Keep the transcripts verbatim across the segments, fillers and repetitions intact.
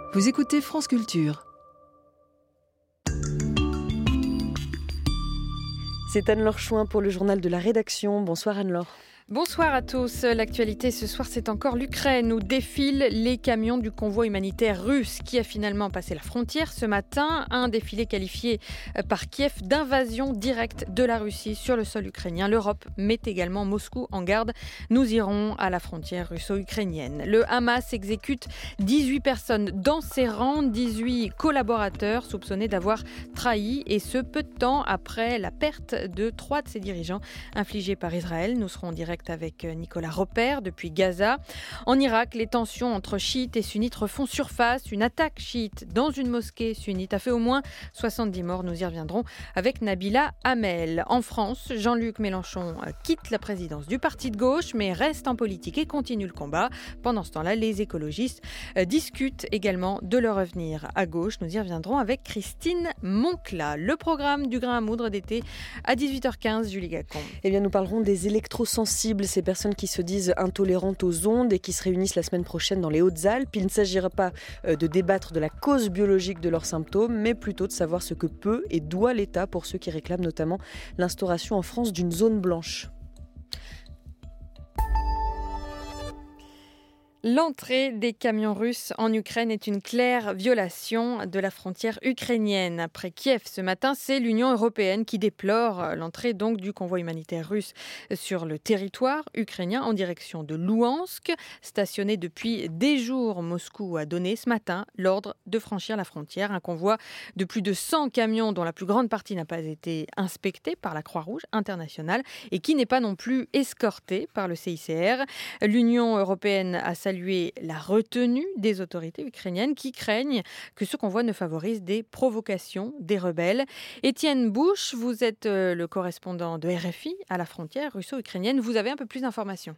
Vous écoutez France Culture. C'est Anne-Laure Chouin pour le journal de la rédaction. Bonsoir Anne-Laure. Bonsoir à tous. L'actualité ce soir, c'est encore l'Ukraine où défilent les camions du convoi humanitaire russe qui a finalement passé la frontière ce matin. Un défilé qualifié par Kiev d'invasion directe de la Russie sur le sol ukrainien. L'Europe met également Moscou en garde. Nous irons à la frontière russo-ukrainienne. Le Hamas exécute dix-huit personnes dans ses rangs, dix-huit collaborateurs soupçonnés d'avoir trahi, et ce peu de temps après la perte de trois de ses dirigeants infligée par Israël. Nous serons en direct avec Nicolas Roper depuis Gaza. En Irak, les tensions entre chiites et sunnites refont surface. Une attaque chiite dans une mosquée sunnite a fait au moins soixante-dix morts. Nous y reviendrons avec Nabila Hamel. En France, Jean-Luc Mélenchon quitte la présidence du parti de gauche, mais reste en politique et continue le combat. Pendant ce temps-là, les écologistes discutent également de leur avenir à gauche. Nous y reviendrons avec Christine Moncla. Le programme du grain à moudre d'été à dix-huit heures quinze, Julie Gacon. Eh bien, nous parlerons des électrosensibles, ces personnes qui se disent intolérantes aux ondes et qui se réunissent la semaine prochaine dans les Hautes-Alpes. Il ne s'agira pas de débattre de la cause biologique de leurs symptômes, mais plutôt de savoir ce que peut et doit l'État pour ceux qui réclament notamment l'instauration en France d'une zone blanche. L'entrée des camions russes en Ukraine est une claire violation de la frontière ukrainienne. Après Kiev ce matin, c'est l'Union européenne qui déplore l'entrée donc du convoi humanitaire russe sur le territoire ukrainien en direction de Louhansk. Stationné depuis des jours, Moscou a donné ce matin l'ordre de franchir la frontière. Un convoi de plus de cent camions dont la plus grande partie n'a pas été inspectée par la Croix-Rouge internationale et qui n'est pas non plus escorté par le C I C R. L'Union européenne a salué la retenue des autorités ukrainiennes qui craignent que ce convoi ne favorise des provocations des rebelles. Étienne Bouche, vous êtes le correspondant de R F I à la frontière russo-ukrainienne. Vous avez un peu plus d'informations.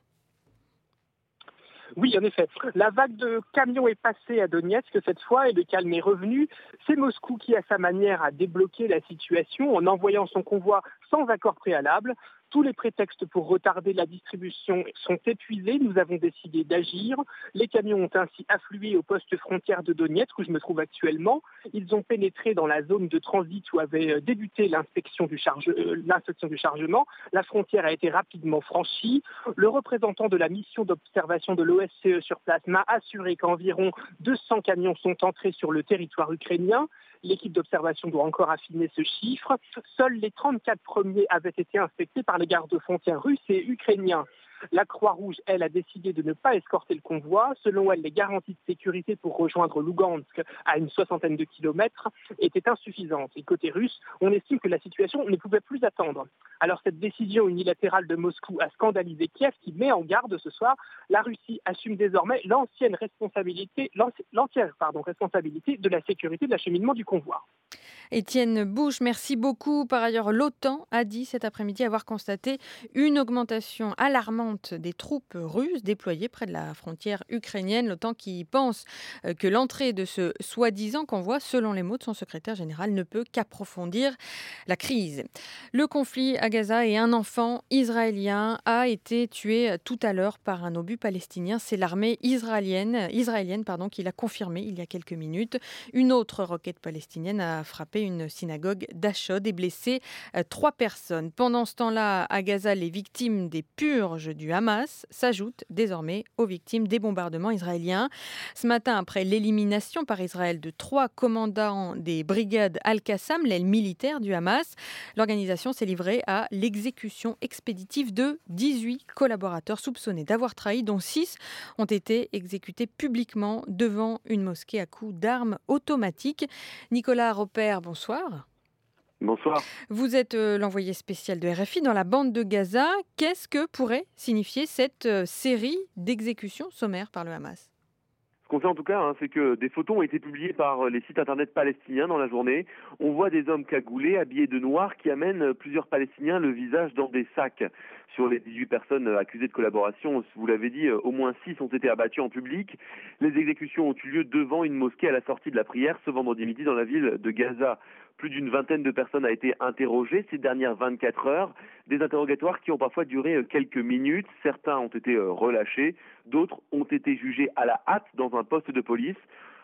Oui, en effet. La vague de camions est passée à Donetsk cette fois et le calme est revenu. C'est Moscou qui, à sa manière, a débloqué la situation en envoyant son convoi sans accord préalable. Tous les prétextes pour retarder la distribution sont épuisés. Nous avons décidé d'agir. Les camions ont ainsi afflué au poste frontière de Donetsk où je me trouve actuellement. Ils ont pénétré dans la zone de transit où avait débuté l'inspection du, charge... l'inspection du chargement. La frontière a été rapidement franchie. Le représentant de la mission d'observation de l'O S C E sur place m'a assuré qu'environ deux cents camions sont entrés sur le territoire ukrainien. L'équipe d'observation doit encore affiner ce chiffre. Seuls les trente-quatre premiers avaient été inspectés par les gardes-frontières russes et ukrainiens. La Croix-Rouge, elle, a décidé de ne pas escorter le convoi. Selon elle, les garanties de sécurité pour rejoindre Lugansk à une soixantaine de kilomètres étaient insuffisantes. Et côté russe, on estime que la situation ne pouvait plus attendre. Alors cette décision unilatérale de Moscou a scandalisé Kiev qui met en garde ce soir. La Russie assume désormais l'ancienne responsabilité, l'entière pardon, responsabilité de la sécurité de l'acheminement du convoi. Étienne Bouche, merci beaucoup. Par ailleurs, l'OTAN a dit cet après-midi avoir constaté une augmentation alarmante des troupes russes déployées près de la frontière ukrainienne. L'OTAN qui pense que l'entrée de ce soi-disant convoi, selon les mots de son secrétaire général, ne peut qu'approfondir la crise. Le conflit à Gaza et un enfant israélien a été tué tout à l'heure par un obus palestinien. C'est l'armée israélienne, israélienne pardon, qui l'a confirmé il y a quelques minutes. Une autre roquette palestinienne a frappé une synagogue d'Ashod et blessé euh, trois personnes. Pendant ce temps-là, à Gaza, les victimes des purges du Hamas s'ajoutent désormais aux victimes des bombardements israéliens. Ce matin, après l'élimination par Israël de trois commandants des brigades Al-Qassam, l'aile militaire du Hamas, l'organisation s'est livrée à l'exécution expéditive de dix-huit collaborateurs soupçonnés d'avoir trahi, dont six ont été exécutés publiquement devant une mosquée à coups d'armes automatiques. Nicolas Roper, bonsoir. Bonsoir. Vous êtes euh, l'envoyé spécial de R F I dans la bande de Gaza. Qu'est-ce que pourrait signifier cette euh, série d'exécutions sommaires par le Hamas ? Ce qu'on sait en tout cas, hein, c'est que des photos ont été publiées par les sites internet palestiniens dans la journée. On voit des hommes cagoulés, habillés de noir, qui amènent plusieurs Palestiniens le visage dans des sacs. Sur les dix-huit personnes accusées de collaboration, vous l'avez dit, au moins six ont été abattus en public. Les exécutions ont eu lieu devant une mosquée à la sortie de la prière ce vendredi midi dans la ville de Gaza. Plus d'une vingtaine de personnes a été interrogées ces dernières vingt-quatre heures. Des interrogatoires qui ont parfois duré quelques minutes. Certains ont été relâchés, d'autres ont été jugés à la hâte dans un poste de police.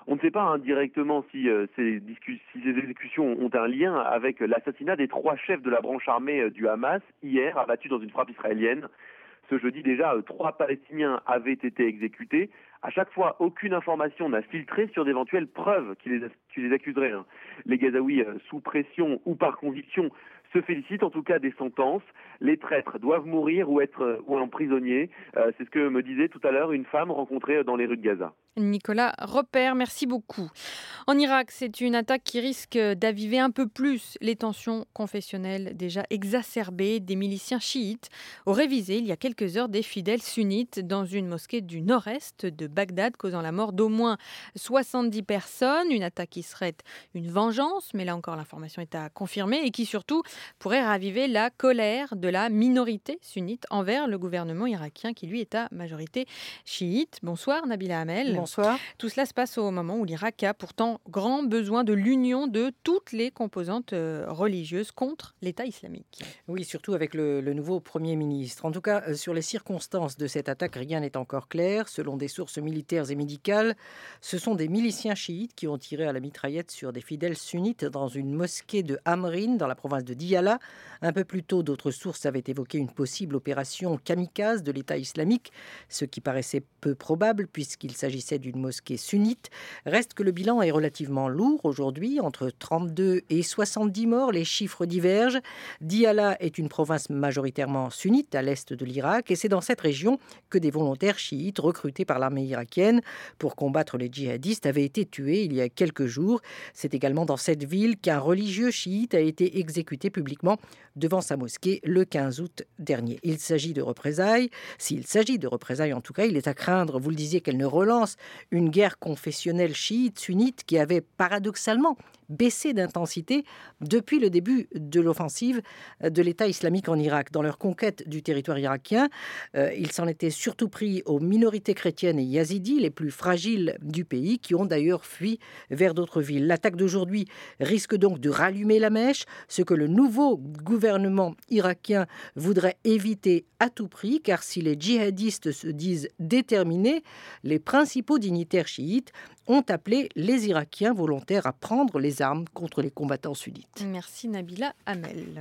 On ne sait pas hein, directement si, euh, ces discu- si ces exécutions ont un lien avec l'assassinat des trois chefs de la branche armée euh, du Hamas, hier, abattus dans une frappe israélienne. Ce jeudi, déjà, euh, trois Palestiniens avaient été exécutés. À chaque fois, aucune information n'a filtré sur d'éventuelles preuves qui les, qui les accuseraient. hein. Les Gazaouis, euh, sous pression ou par conviction, se félicitent en tout cas des sentences. Les traîtres doivent mourir ou être euh, ou emprisonnés. Euh, c'est ce que me disait tout à l'heure une femme rencontrée dans les rues de Gaza. Nicolas Repère, merci beaucoup. En Irak, c'est une attaque qui risque d'aviver un peu plus les tensions confessionnelles déjà exacerbées. Des miliciens chiites auraient visé il y a quelques heures des fidèles sunnites dans une mosquée du nord-est de Bagdad, causant la mort d'au moins soixante-dix personnes. Une attaque qui serait une vengeance, mais là encore l'information est à confirmer, et qui surtout pourrait raviver la colère de la minorité sunnite envers le gouvernement irakien qui lui est à majorité chiite. Bonsoir Nabila Hamel. Bonsoir. Tout cela se passe au moment où l'Irak a pourtant grand besoin de l'union de toutes les composantes euh, religieuses contre l'État islamique. Oui, surtout avec le, le nouveau Premier ministre. En tout cas, euh, sur les circonstances de cette attaque, rien n'est encore clair. Selon des sources militaires et médicales, ce sont des miliciens chiites qui ont tiré à la mitraillette sur des fidèles sunnites dans une mosquée de Amrin, dans la province de Diyala. Un peu plus tôt, d'autres sources avaient évoqué une possible opération kamikaze de l'État islamique, ce qui paraissait peu probable puisqu'il s'agissait d'une mosquée sunnite. Reste que le bilan est relativement lourd aujourd'hui, entre trente-deux et soixante-dix morts, les chiffres divergent. Diyala est une province majoritairement sunnite à l'est de l'Irak et c'est dans cette région que des volontaires chiites recrutés par l'armée irakienne pour combattre les djihadistes avaient été tués il y a quelques jours. C'est également dans cette ville qu'un religieux chiite a été exécuté publiquement devant sa mosquée le quinze août dernier. Il s'agit de représailles. S'il s'agit de représailles, en tout cas, il est à craindre, vous le disiez, qu'elle ne relance une guerre confessionnelle chiite-sunnite qui avait paradoxalement baissé d'intensité depuis le début de l'offensive de l'État islamique en Irak. Dans leur conquête du territoire irakien, euh, il s'en était surtout pris aux minorités chrétiennes et yazidis, les plus fragiles du pays, qui ont d'ailleurs fui vers d'autres villes. L'attaque d'aujourd'hui risque donc de rallumer la mèche, ce que le nouveau gouvernement irakien voudrait éviter à tout prix, car si les djihadistes se disent déterminés, les principaux dignitaires chiites ont appelé les Irakiens volontaires à prendre les armes contre les combattants sunnites. Merci Nabila Hamel.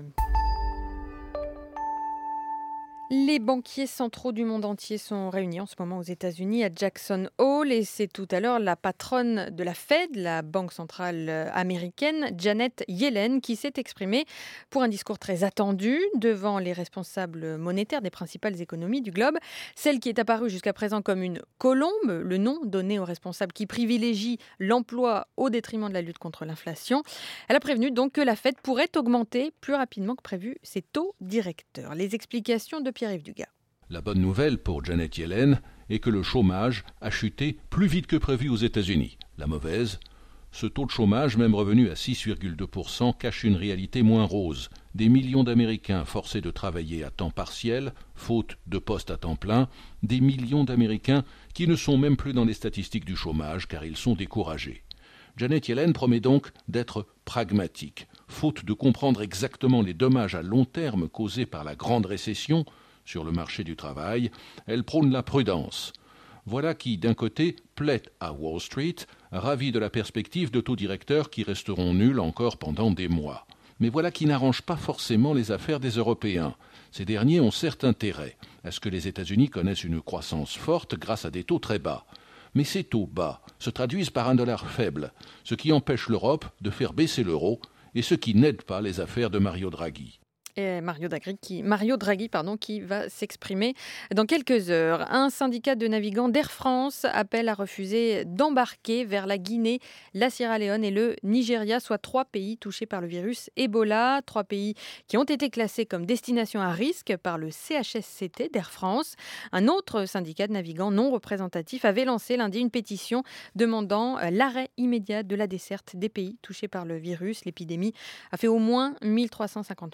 Les banquiers centraux du monde entier sont réunis en ce moment aux États-Unis à Jackson Hole et c'est tout à l'heure la patronne de la Fed, la banque centrale américaine, Janet Yellen, qui s'est exprimée pour un discours très attendu devant les responsables monétaires des principales économies du globe. Celle qui est apparue jusqu'à présent comme une colombe, le nom donné aux responsables qui privilégient l'emploi au détriment de la lutte contre l'inflation. Elle a prévenu donc que la Fed pourrait augmenter plus rapidement que prévu ses taux directeurs. Les explications de Pierre-Yves Dugas. La bonne nouvelle pour Janet Yellen est que le chômage a chuté plus vite que prévu aux États-Unis. La mauvaise, ce taux de chômage, même revenu à six virgule deux pour cent, cache une réalité moins rose. Des millions d'Américains forcés de travailler à temps partiel, faute de postes à temps plein, des millions d'Américains qui ne sont même plus dans les statistiques du chômage car ils sont découragés. Janet Yellen promet donc d'être pragmatique. Faute de comprendre exactement les dommages à long terme causés par la grande récession sur le marché du travail, elle prône la prudence. Voilà qui, d'un côté, plaît à Wall Street, ravi de la perspective de taux directeurs qui resteront nuls encore pendant des mois. Mais voilà qui n'arrange pas forcément les affaires des Européens. Ces derniers ont certes intérêt à ce que les États-Unis connaissent une croissance forte grâce à des taux très bas. Mais ces taux bas se traduisent par un dollar faible, ce qui empêche l'Europe de faire baisser l'euro et ce qui n'aide pas les affaires de Mario Draghi. Et Mario Draghi, qui, Mario Draghi pardon, qui va s'exprimer dans quelques heures. Un syndicat de navigants d'Air France appelle à refuser d'embarquer vers la Guinée, la Sierra Leone et le Nigeria, soit trois pays touchés par le virus Ebola. Trois pays qui ont été classés comme destination à risque par le C H S C T d'Air France. Un autre syndicat de navigants non représentatif avait lancé lundi une pétition demandant l'arrêt immédiat de la desserte des pays touchés par le virus. L'épidémie a fait au moins mille trois cent cinquante morts en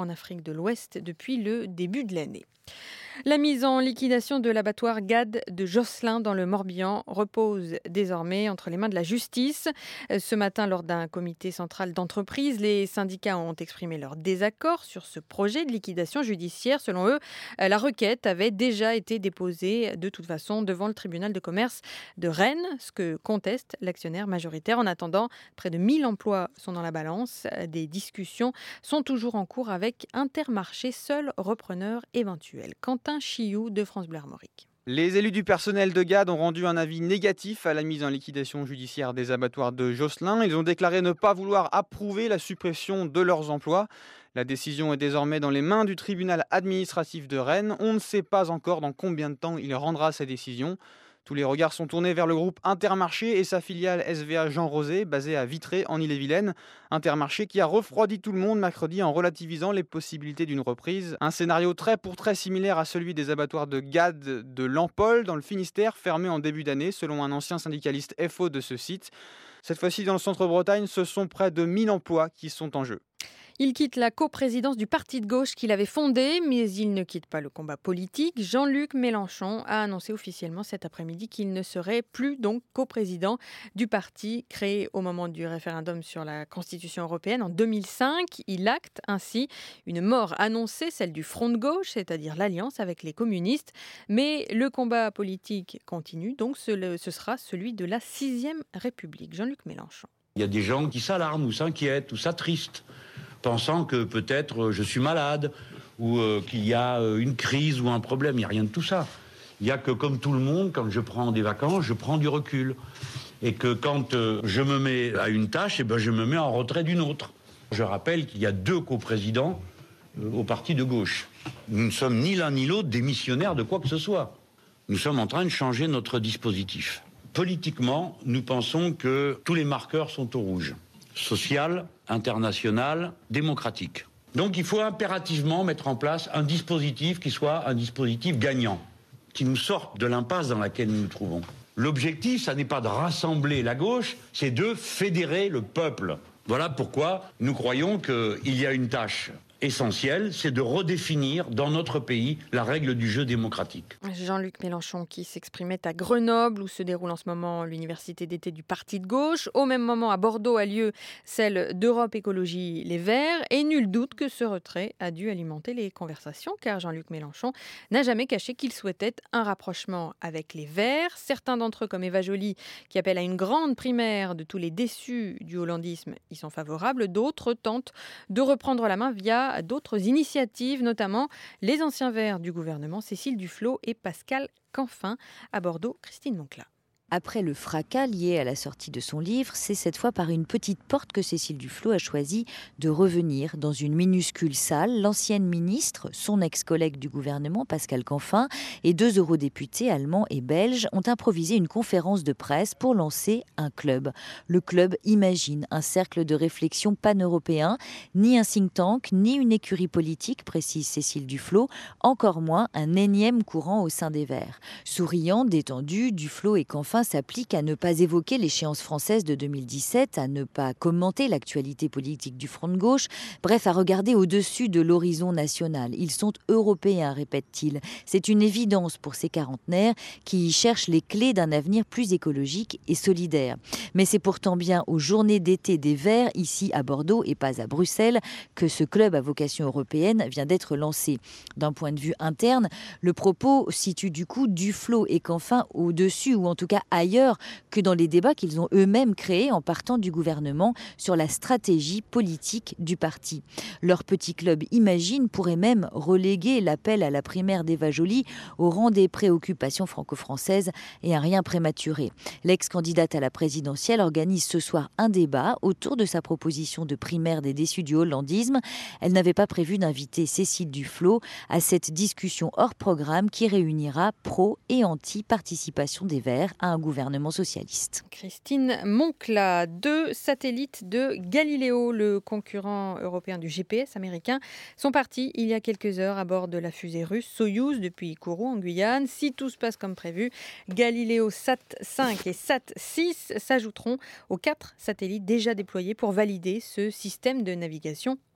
en Afrique de l'Ouest depuis le début de l'année. La mise en liquidation de l'abattoir Gad de Josselin dans le Morbihan repose désormais entre les mains de la justice. Ce matin, lors d'un comité central d'entreprise, les syndicats ont exprimé leur désaccord sur ce projet de liquidation judiciaire. Selon eux, la requête avait déjà été déposée de toute façon devant le tribunal de commerce de Rennes, ce que conteste l'actionnaire majoritaire. En attendant, près de mille emplois sont dans la balance. Des discussions sont toujours en cours avec Intermarché, seul repreneur éventuel. Quentin Chiou de France Bleu Armorique. Les élus du personnel de Gad ont rendu un avis négatif à la mise en liquidation judiciaire des abattoirs de Josselin. Ils ont déclaré ne pas vouloir approuver la suppression de leurs emplois. La décision est désormais dans les mains du tribunal administratif de Rennes. On ne sait pas encore dans combien de temps il rendra sa décision. Tous les regards sont tournés vers le groupe Intermarché et sa filiale S V A Jean Rosé, basée à Vitré, en Ille-et-Vilaine. Intermarché qui a refroidi tout le monde mercredi en relativisant les possibilités d'une reprise. Un scénario trait pour trait similaire à celui des abattoirs de Gad de Lampol, dans le Finistère, fermé en début d'année, selon un ancien syndicaliste F O de ce site. Cette fois-ci, dans le centre-Bretagne, ce sont près de mille emplois qui sont en jeu. Il quitte la coprésidence du parti de gauche qu'il avait fondé, mais il ne quitte pas le combat politique. Jean-Luc Mélenchon a annoncé officiellement cet après-midi qu'il ne serait plus donc coprésident du parti créé au moment du référendum sur la Constitution européenne en deux mille cinq. Il acte ainsi une mort annoncée, celle du Front de gauche, c'est-à-dire l'alliance avec les communistes. Mais le combat politique continue, donc ce, ce sera celui de la sixième République. Jean-Luc Mélenchon. Il y a des gens qui s'alarment ou s'inquiètent ou s'attristent, pensant que peut-être euh, je suis malade ou euh, qu'il y a euh, une crise ou un problème. Il n'y a rien de tout ça. Il n'y a que, comme tout le monde, quand je prends des vacances, je prends du recul. Et que quand euh, je me mets à une tâche, eh ben, je me mets en retrait d'une autre. Je rappelle qu'il y a deux coprésidents euh, au parti de gauche. Nous ne sommes ni l'un ni l'autre démissionnaires de quoi que ce soit. Nous sommes en train de changer notre dispositif. Politiquement, nous pensons que tous les marqueurs sont au rouge. Social, international, démocratique. Donc il faut impérativement mettre en place un dispositif qui soit un dispositif gagnant, qui nous sorte de l'impasse dans laquelle nous nous trouvons. L'objectif, ça n'est pas de rassembler la gauche, c'est de fédérer le peuple. Voilà pourquoi nous croyons qu'il y a une tâche essentielle, c'est de redéfinir dans notre pays la règle du jeu démocratique. Jean-Luc Mélenchon qui s'exprimait à Grenoble où se déroule en ce moment l'université d'été du parti de gauche. Au même moment, à Bordeaux a lieu celle d'Europe Écologie Les Verts et nul doute que ce retrait a dû alimenter les conversations car Jean-Luc Mélenchon n'a jamais caché qu'il souhaitait un rapprochement avec les Verts. Certains d'entre eux comme Eva Joly qui appelle à une grande primaire de tous les déçus du hollandisme y sont favorables. D'autres tentent de reprendre la main via à d'autres initiatives, notamment les anciens Verts du gouvernement, Cécile Duflot et Pascal Canfin. À Bordeaux, Christine Moncla. Après le fracas lié à la sortie de son livre, c'est cette fois par une petite porte que Cécile Duflot a choisi de revenir dans une minuscule salle. L'ancienne ministre, son ex-collègue du gouvernement, Pascal Canfin, et deux eurodéputés allemands et belges ont improvisé une conférence de presse pour lancer un club. Le club Imagine, un cercle de réflexion pan-européen, ni un think tank, ni une écurie politique, précise Cécile Duflot, encore moins un énième courant au sein des Verts. Souriant, détendu, Duflot et Canfin s'applique à ne pas évoquer l'échéance française de deux mille dix-sept, à ne pas commenter l'actualité politique du Front de gauche, bref, à regarder au-dessus de l'horizon national. Ils sont européens, répète-t-il. C'est une évidence pour ces quarantenaires qui cherchent les clés d'un avenir plus écologique et solidaire. Mais c'est pourtant bien aux journées d'été des Verts, ici à Bordeaux et pas à Bruxelles, que ce club à vocation européenne vient d'être lancé. D'un point de vue interne, le propos situe du coup Duflot et Canfin au-dessus, ou en tout cas ailleurs que dans les débats qu'ils ont eux-mêmes créés en partant du gouvernement sur la stratégie politique du parti. Leur petit club Imagine pourrait même reléguer l'appel à la primaire d'Eva Joly au rang des préoccupations franco-françaises et un rien prématuré. L'ex-candidate à la présidentielle organise ce soir un débat autour de sa proposition de primaire des déçus du hollandisme. Elle n'avait pas prévu d'inviter Cécile Duflot à cette discussion hors programme qui réunira pro et anti-participation des Verts à un gouvernement socialiste. Christine Moncla, deux satellites de Galileo, le concurrent européen du G P S américain, sont partis il y a quelques heures à bord de la fusée russe Soyouz depuis Kourou en Guyane. Si tout se passe comme prévu, Galileo Sat cinq et Sat six s'ajouteront aux quatre satellites déjà déployés pour valider ce système de navigation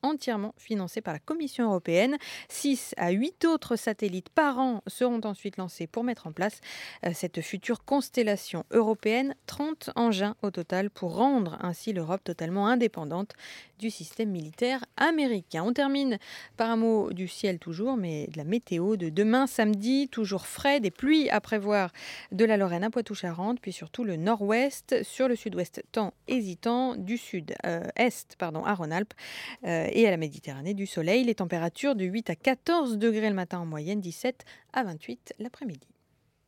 entièrement financés par la Commission européenne. six à huit autres satellites par an seront ensuite lancés pour mettre en place euh, cette future constellation européenne. trente engins au total pour rendre ainsi l'Europe totalement indépendante du système militaire américain. On termine par un mot du ciel toujours, mais de la météo de demain samedi, toujours frais, des pluies à prévoir de la Lorraine à Poitou-Charentes, puis surtout le nord-ouest, sur le sud-ouest temps hésitant, du sud-est euh, pardon, à Rhône-Alpes euh, et à la Méditerranée du soleil. Les températures de huit à quatorze degrés le matin en moyenne, dix-sept à vingt-huit l'après-midi.